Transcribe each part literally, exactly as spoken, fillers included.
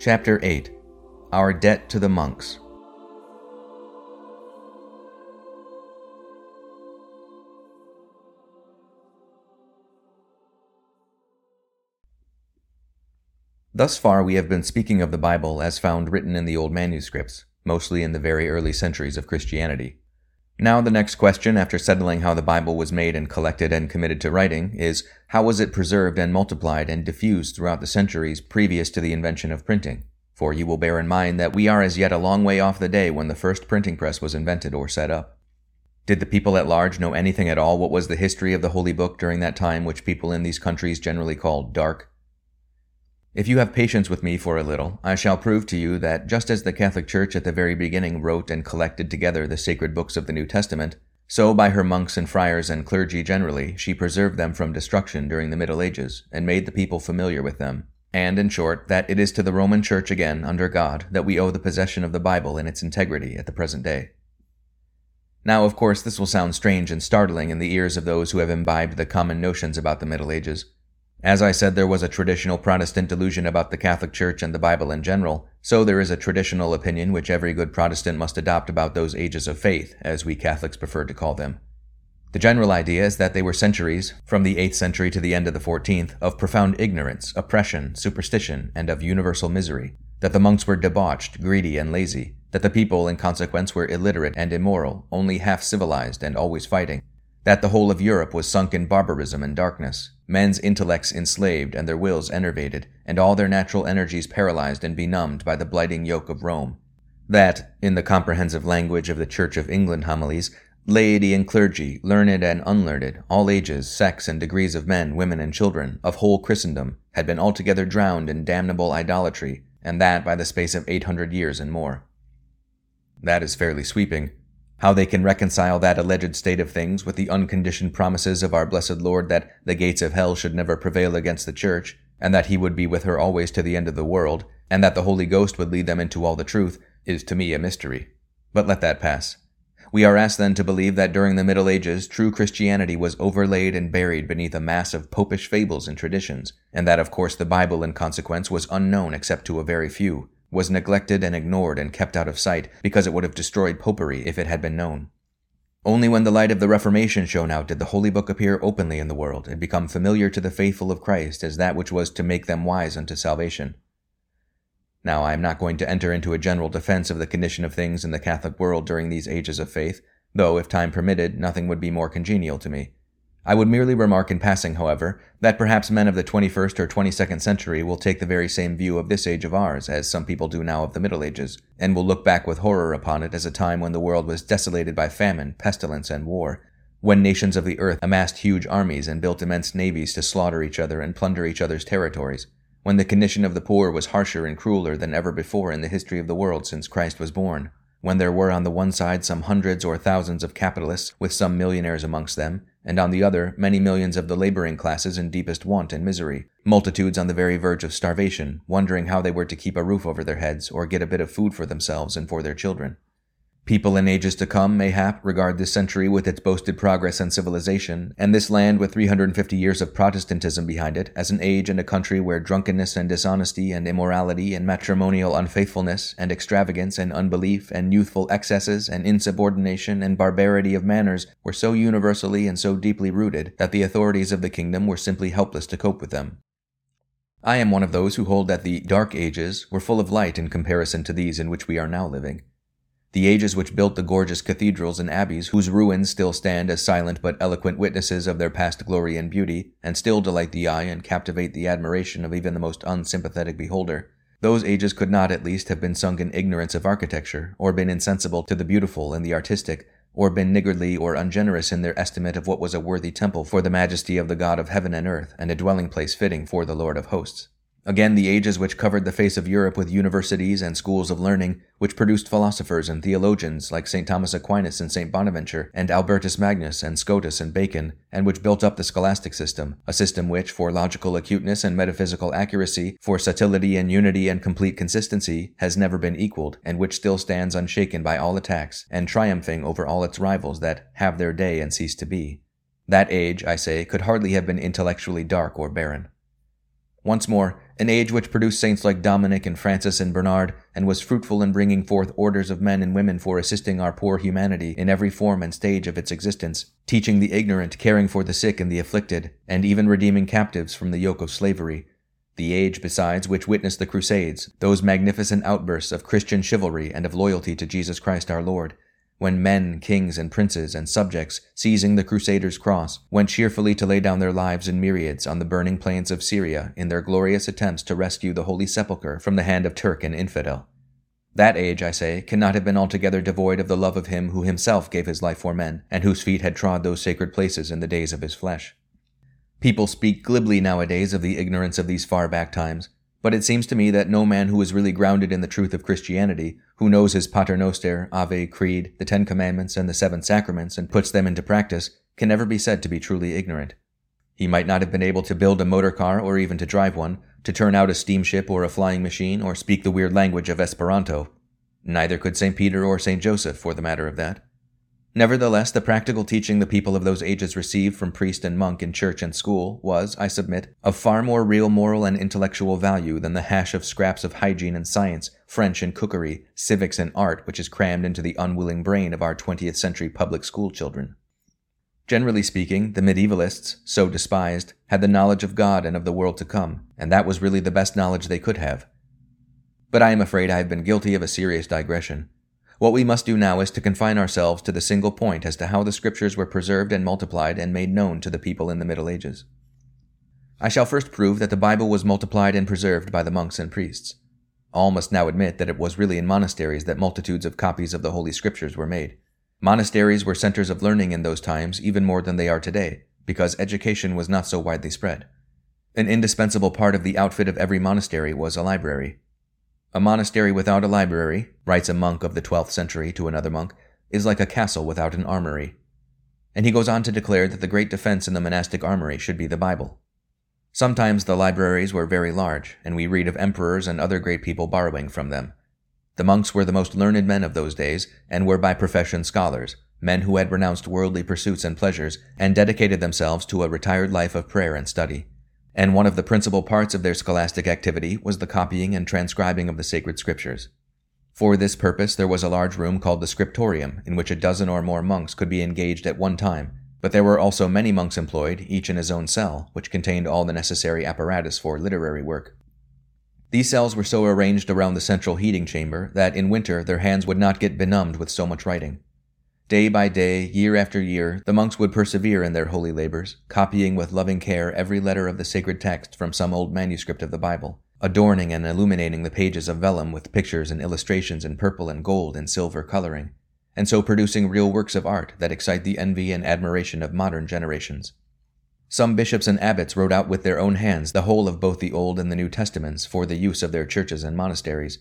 Chapter eight. Our Debt to the Monks. Thus far we have been speaking of the Bible as found written in the old manuscripts, mostly in the very early centuries of Christianity. Now the next question, after settling how the Bible was made and collected and committed to writing, is how was it preserved and multiplied and diffused throughout the centuries previous to the invention of printing? For you will bear in mind that we are as yet a long way off the day when the first printing press was invented or set up. Did the people at large know anything at all what was the history of the Holy Book during that time which people in these countries generally call dark? If you have patience with me for a little, I shall prove to you that just as the Catholic Church at the very beginning wrote and collected together the sacred books of the New Testament, so by her monks and friars and clergy generally, she preserved them from destruction during the Middle Ages, and made the people familiar with them. And, in short, that it is to the Roman Church again, under God, that we owe the possession of the Bible in its integrity at the present day. Now, of course, this will sound strange and startling in the ears of those who have imbibed the common notions about the Middle Ages. As I said, there was a traditional Protestant delusion about the Catholic Church and the Bible in general, so there is a traditional opinion which every good Protestant must adopt about those ages of faith, as we Catholics prefer to call them. The general idea is that they were centuries, from the eighth century to the end of the fourteenth, of profound ignorance, oppression, superstition, and of universal misery, that the monks were debauched, greedy, and lazy, that the people, in consequence, were illiterate and immoral, only half-civilized and always fighting, that the whole of Europe was sunk in barbarism and darkness, men's intellects enslaved and their wills enervated, and all their natural energies paralyzed and benumbed by the blighting yoke of Rome. That, in the comprehensive language of the Church of England homilies, laity and clergy, learned and unlearned, all ages, sects, and degrees of men, women, and children, of whole Christendom, had been altogether drowned in damnable idolatry, and that by the space of eight hundred years and more. That is fairly sweeping. How they can reconcile that alleged state of things with the unconditioned promises of our blessed Lord that the gates of hell should never prevail against the Church, and that he would be with her always to the end of the world, and that the Holy Ghost would lead them into all the truth, is to me a mystery. But let that pass. We are asked then to believe that during the Middle Ages true Christianity was overlaid and buried beneath a mass of popish fables and traditions, and that of course the Bible in consequence was unknown except to a very few, was neglected and ignored and kept out of sight because it would have destroyed popery if it had been known. Only when the light of the Reformation shone out did the Holy Book appear openly in the world and become familiar to the faithful of Christ as that which was to make them wise unto salvation. Now, I am not going to enter into a general defense of the condition of things in the Catholic world during these ages of faith, though, if time permitted, nothing would be more congenial to me. I would merely remark in passing, however, that perhaps men of the twenty-first or twenty-second century will take the very same view of this age of ours as some people do now of the Middle Ages, and will look back with horror upon it as a time when the world was desolated by famine, pestilence, and war, when nations of the earth amassed huge armies and built immense navies to slaughter each other and plunder each other's territories, when the condition of the poor was harsher and crueler than ever before in the history of the world since Christ was born, when there were on the one side some hundreds or thousands of capitalists with some millionaires amongst them, and on the other many millions of the laboring classes in deepest want and misery, multitudes on the very verge of starvation, wondering how they were to keep a roof over their heads or get a bit of food for themselves and for their children. People in ages to come, mayhap, regard this century with its boasted progress and civilization, and this land with three hundred fifty years of Protestantism behind it, as an age and a country where drunkenness and dishonesty and immorality and matrimonial unfaithfulness and extravagance and unbelief and youthful excesses and insubordination and barbarity of manners were so universally and so deeply rooted that the authorities of the kingdom were simply helpless to cope with them. I am one of those who hold that the Dark Ages were full of light in comparison to these in which we are now living. The ages which built the gorgeous cathedrals and abbeys whose ruins still stand as silent but eloquent witnesses of their past glory and beauty, and still delight the eye and captivate the admiration of even the most unsympathetic beholder, those ages could not at least have been sunk in ignorance of architecture, or been insensible to the beautiful and the artistic, or been niggardly or ungenerous in their estimate of what was a worthy temple for the majesty of the God of heaven and earth, and a dwelling place fitting for the Lord of hosts. Again, the ages which covered the face of Europe with universities and schools of learning, which produced philosophers and theologians like Saint Thomas Aquinas and Saint Bonaventure, and Albertus Magnus and Scotus and Bacon, and which built up the scholastic system, a system which, for logical acuteness and metaphysical accuracy, for subtlety and unity and complete consistency, has never been equaled, and which still stands unshaken by all attacks, and triumphing over all its rivals that have their day and cease to be. That age, I say, could hardly have been intellectually dark or barren. Once more, an age which produced saints like Dominic and Francis and Bernard, and was fruitful in bringing forth orders of men and women for assisting our poor humanity in every form and stage of its existence, teaching the ignorant, caring for the sick and the afflicted, and even redeeming captives from the yoke of slavery. The age, besides, which witnessed the Crusades, those magnificent outbursts of Christian chivalry and of loyalty to Jesus Christ our Lord, when men, kings, and princes and subjects, seizing the Crusaders' cross, went cheerfully to lay down their lives in myriads on the burning plains of Syria in their glorious attempts to rescue the Holy Sepulchre from the hand of Turk and infidel. That age, I say, cannot have been altogether devoid of the love of him who himself gave his life for men, and whose feet had trod those sacred places in the days of his flesh. People speak glibly nowadays of the ignorance of these far-back times, but it seems to me that no man who is really grounded in the truth of Christianity, who knows his Paternoster, Ave, Creed, the Ten Commandments, and the Seven Sacraments, and puts them into practice, can ever be said to be truly ignorant. He might not have been able to build a motor car or even to drive one, to turn out a steamship or a flying machine, or speak the weird language of Esperanto. Neither could Saint Peter or Saint Joseph, for the matter of that. Nevertheless, the practical teaching the people of those ages received from priest and monk in church and school was, I submit, of far more real moral and intellectual value than the hash of scraps of hygiene and science, French and cookery, civics and art which is crammed into the unwilling brain of our twentieth century public school children. Generally speaking, the medievalists, so despised, had the knowledge of God and of the world to come, and that was really the best knowledge they could have. But I am afraid I have been guilty of a serious digression. What we must do now is to confine ourselves to the single point as to how the Scriptures were preserved and multiplied and made known to the people in the Middle Ages. I shall first prove that the Bible was multiplied and preserved by the monks and priests. All must now admit that it was really in monasteries that multitudes of copies of the Holy Scriptures were made. Monasteries were centers of learning in those times even more than they are today, because education was not so widely spread. An indispensable part of the outfit of every monastery was a library. A monastery without a library, writes a monk of the twelfth century to another monk, is like a castle without an armory. And he goes on to declare that the great defense in the monastic armory should be the Bible. Sometimes the libraries were very large, and we read of emperors and other great people borrowing from them. The monks were the most learned men of those days, and were by profession scholars, men who had renounced worldly pursuits and pleasures, and dedicated themselves to a retired life of prayer and study. And one of the principal parts of their scholastic activity was the copying and transcribing of the sacred scriptures. For this purpose there was a large room called the scriptorium, in which a dozen or more monks could be engaged at one time, but there were also many monks employed, each in his own cell, which contained all the necessary apparatus for literary work. These cells were so arranged around the central heating chamber that in winter their hands would not get benumbed with so much writing. Day by day, year after year, the monks would persevere in their holy labors, copying with loving care every letter of the sacred text from some old manuscript of the Bible, adorning and illuminating the pages of vellum with pictures and illustrations in purple and gold and silver coloring, and so producing real works of art that excite the envy and admiration of modern generations. Some bishops and abbots wrote out with their own hands the whole of both the Old and the New Testaments for the use of their churches and monasteries.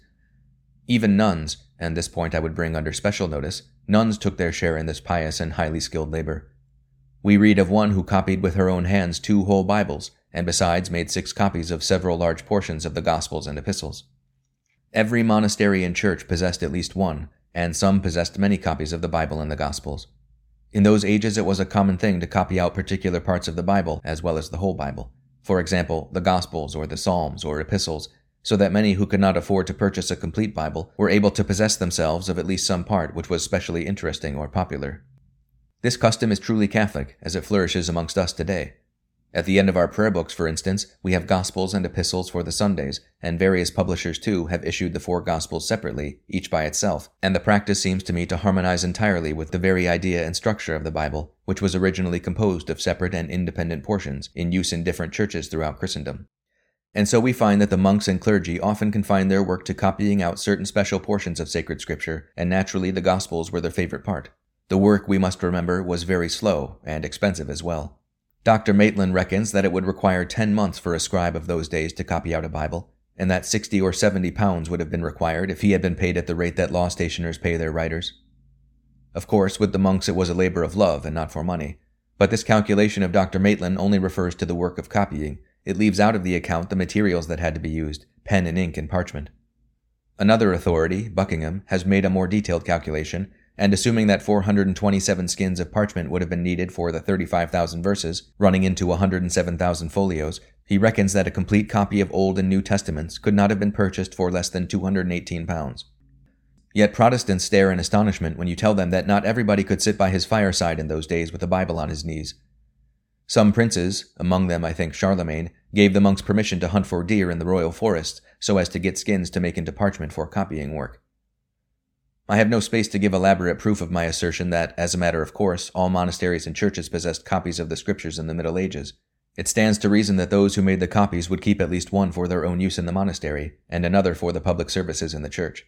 Even nuns, and this point I would bring under special notice, nuns took their share in this pious and highly skilled labor. We read of one who copied with her own hands two whole Bibles, and besides made six copies of several large portions of the Gospels and Epistles. Every monastery and church possessed at least one, and some possessed many copies of the Bible and the Gospels. In those ages it was a common thing to copy out particular parts of the Bible as well as the whole Bible, for example, the Gospels or the Psalms or Epistles, so that many who could not afford to purchase a complete Bible were able to possess themselves of at least some part which was specially interesting or popular. This custom is truly Catholic, as it flourishes amongst us today. At the end of our prayer books, for instance, we have Gospels and Epistles for the Sundays, and various publishers, too, have issued the four Gospels separately, each by itself, and the practice seems to me to harmonize entirely with the very idea and structure of the Bible, which was originally composed of separate and independent portions, in use in different churches throughout Christendom. And so we find that the monks and clergy often confined their work to copying out certain special portions of sacred scripture, and naturally the Gospels were their favorite part. The work, we must remember, was very slow, and expensive as well. Doctor Maitland reckons that it would require ten months for a scribe of those days to copy out a Bible, and that sixty or seventy pounds would have been required if he had been paid at the rate that law stationers pay their writers. Of course, with the monks it was a labor of love and not for money, but this calculation of Doctor Maitland only refers to the work of copying. It leaves out of the account the materials that had to be used, pen and ink and parchment. Another authority, Buckingham, has made a more detailed calculation, and assuming that four hundred twenty-seven skins of parchment would have been needed for the thirty-five thousand verses, running into one hundred seven thousand folios, He reckons that a complete copy of Old and New Testaments could not have been purchased for less than two hundred eighteen pounds. Yet Protestants stare in astonishment when you tell them that not everybody could sit by his fireside in those days with a Bible on his knees. Some princes, among them I think Charlemagne, gave the monks permission to hunt for deer in the royal forests so as to get skins to make into parchment for copying work. I have no space to give elaborate proof of my assertion that, as a matter of course, all monasteries and churches possessed copies of the scriptures in the Middle Ages. It stands to reason that those who made the copies would keep at least one for their own use in the monastery, and another for the public services in the church.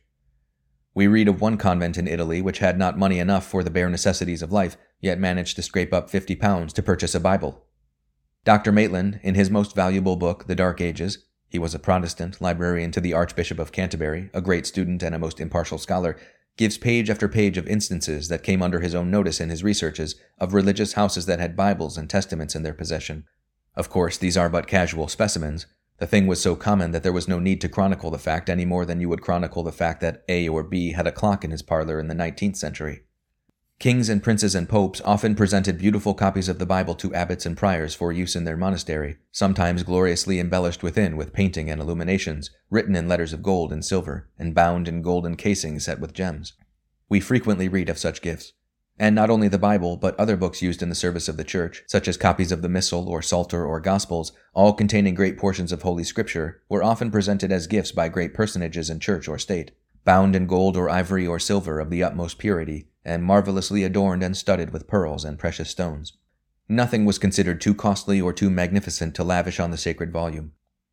We read of one convent in Italy which had not money enough for the bare necessities of life, yet managed to scrape up fifty pounds to purchase a Bible. Doctor Maitland, in his most valuable book, The Dark Ages, he was a Protestant, librarian to the Archbishop of Canterbury, a great student and a most impartial scholar, gives page after page of instances that came under his own notice in his researches of religious houses that had Bibles and Testaments in their possession. Of course, these are but casual specimens. The thing was so common that there was no need to chronicle the fact any more than you would chronicle the fact that A or B had a clock in his parlor in the nineteenth century. Kings and princes and popes often presented beautiful copies of the Bible to abbots and priors for use in their monastery, sometimes gloriously embellished within with painting and illuminations, written in letters of gold and silver, and bound in golden casings set with gems. We frequently read of such gifts. And not only the Bible, but other books used in the service of the Church, such as copies of the Missal or Psalter or Gospels, all containing great portions of Holy Scripture, were often presented as gifts by great personages in church or state, bound in gold or ivory or silver of the utmost purity, and marvelously adorned and studded with pearls and precious stones. Nothing was considered too costly or too magnificent to lavish on the sacred volume.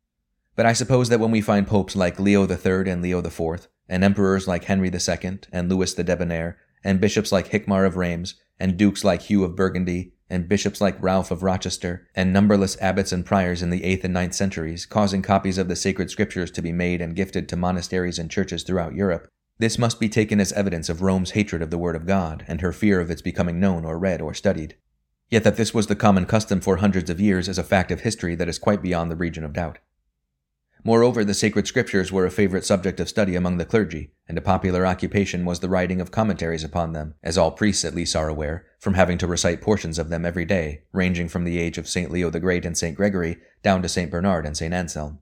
But I suppose that when we find popes like Leo the Third and Leo the Fourth, and emperors like Henry the Second and Louis the Debonair, and bishops like Hikmar of Reims, and dukes like Hugh of Burgundy, and bishops like Ralph of Rochester, and numberless abbots and priors in the eighth and ninth centuries, causing copies of the sacred scriptures to be made and gifted to monasteries and churches throughout Europe, this must be taken as evidence of Rome's hatred of the Word of God, and her fear of its becoming known or read or studied. Yet that this was the common custom for hundreds of years is a fact of history that is quite beyond the region of doubt. Moreover, the sacred scriptures were a favorite subject of study among the clergy, and a popular occupation was the writing of commentaries upon them, as all priests at least are aware, from having to recite portions of them every day, ranging from the age of Saint Leo the Great and Saint Gregory, down to Saint Bernard and Saint Anselm.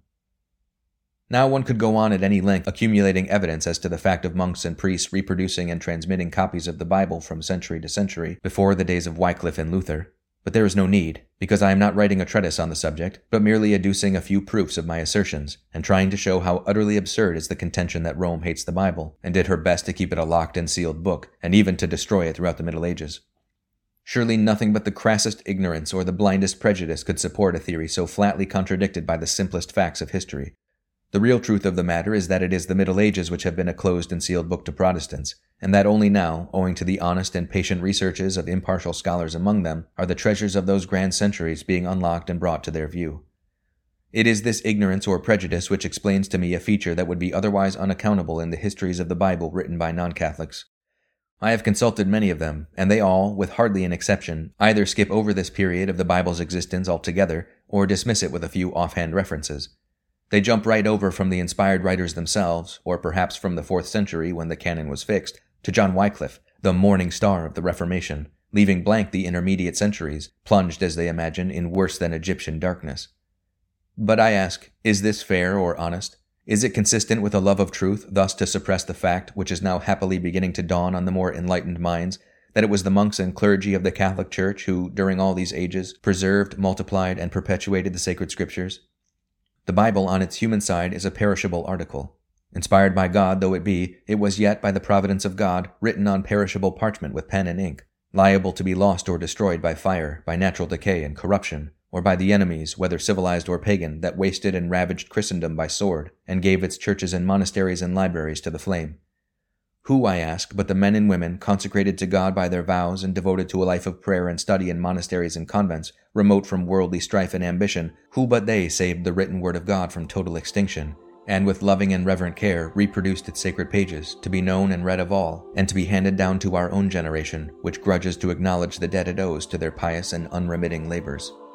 Now one could go on at any length accumulating evidence as to the fact of monks and priests reproducing and transmitting copies of the Bible from century to century before the days of Wycliffe and Luther. But there is no need, because I am not writing a treatise on the subject, but merely adducing a few proofs of my assertions, and trying to show how utterly absurd is the contention that Rome hates the Bible, and did her best to keep it a locked and sealed book, and even to destroy it throughout the Middle Ages. Surely nothing but the crassest ignorance or the blindest prejudice could support a theory so flatly contradicted by the simplest facts of history. The real truth of the matter is that it is the Middle Ages which have been a closed and sealed book to Protestants, and that only now, owing to the honest and patient researches of impartial scholars among them, are the treasures of those grand centuries being unlocked and brought to their view. It is this ignorance or prejudice which explains to me a feature that would be otherwise unaccountable in the histories of the Bible written by non-Catholics. I have consulted many of them, and they all, with hardly an exception, either skip over this period of the Bible's existence altogether, or dismiss it with a few offhand references. They jump right over from the inspired writers themselves, or perhaps from the fourth century when the canon was fixed, to John Wycliffe, the morning star of the Reformation, leaving blank the intermediate centuries, plunged, as they imagine, in worse than Egyptian darkness. But I ask, is this fair or honest? Is it consistent with a love of truth thus to suppress the fact, which is now happily beginning to dawn on the more enlightened minds, that it was the monks and clergy of the Catholic Church who, during all these ages, preserved, multiplied, and perpetuated the sacred scriptures? The Bible on its human side is a perishable article. Inspired by God though it be, it was yet, by the providence of God, written on perishable parchment with pen and ink, liable to be lost or destroyed by fire, by natural decay and corruption, or by the enemies, whether civilized or pagan, that wasted and ravaged Christendom by sword, and gave its churches and monasteries and libraries to the flame. Who, I ask, but the men and women, consecrated to God by their vows and devoted to a life of prayer and study in monasteries and convents, remote from worldly strife and ambition, who but they saved the written word of God from total extinction, and with loving and reverent care reproduced its sacred pages, to be known and read of all, and to be handed down to our own generation, which grudges to acknowledge the debt it owes to their pious and unremitting labors.